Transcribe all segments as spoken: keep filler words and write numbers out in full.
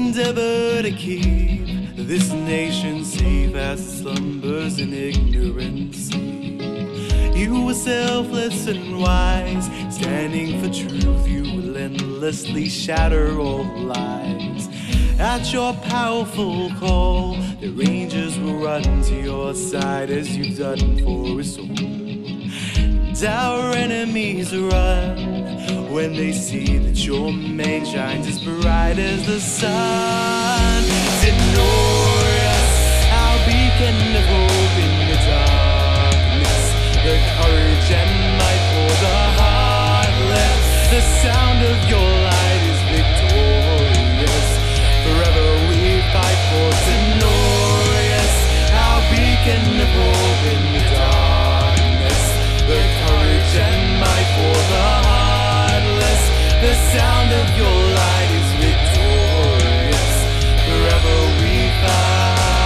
endeavor to keep this nation safe as it slumbers in ignorance. You were selfless and wise, standing for truth. You relentlessly shatter all lies. At your powerful call, the Rangers will run to your side as you've done for us all. And our enemies run when they see that your mane shines as bright as the sun. Denorious, our beacon of hope in the darkness, the courage and might for the heartless. The sound of your light is victorious. Forever we fight for Denorious, our beacon of hope in the darkness, the courage and might for the heartless. The sound of your light is victorious. Forever we fight.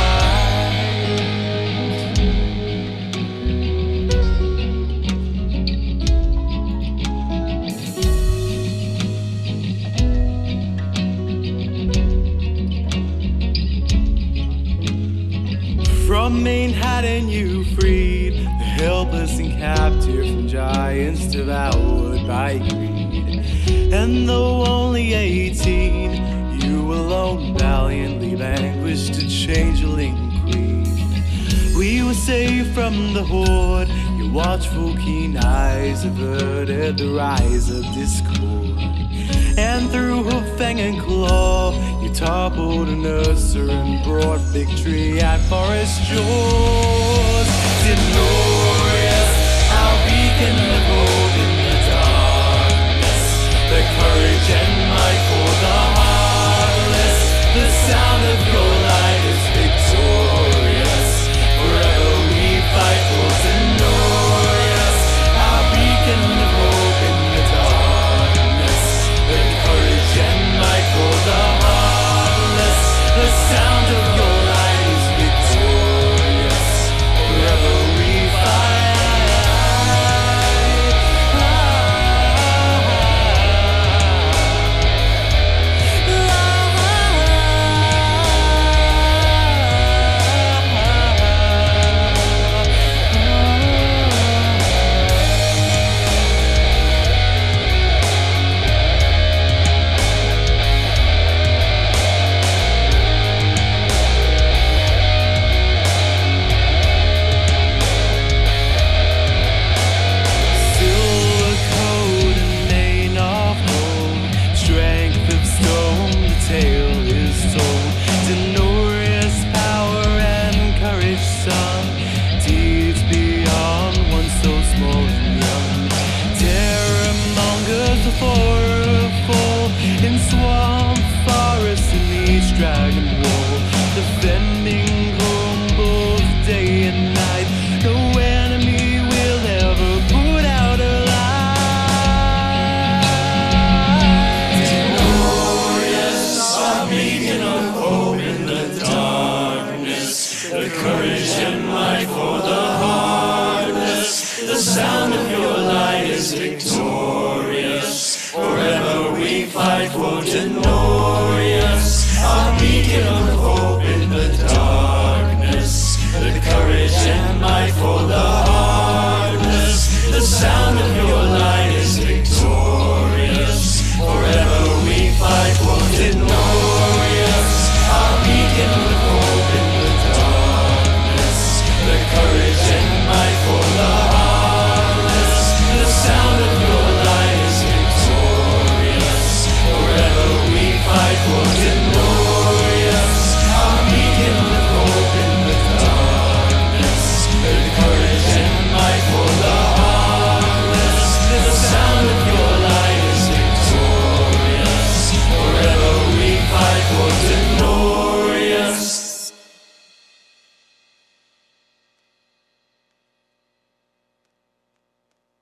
From Manhattan you freed the helpless and captive, from giants devoured by greed. And though only eighteen, you alone valiantly vanquished a changeling queen. We were saved from the horde, your watchful keen eyes averted the rise of discord. And through hoof, fang and claw, you toppled an Ursa and brought victory at forest jaws. Denorious, our beacon of hope in the darkness, the courage and might for the heartless. The sound of your light is victorious. Forever we fight for Denorious, our beacon of hope in the darkness, the courage and might for the heartless. The sound of your light is victorious. Forever we fight. In swamp, forest, and each dragon wall, the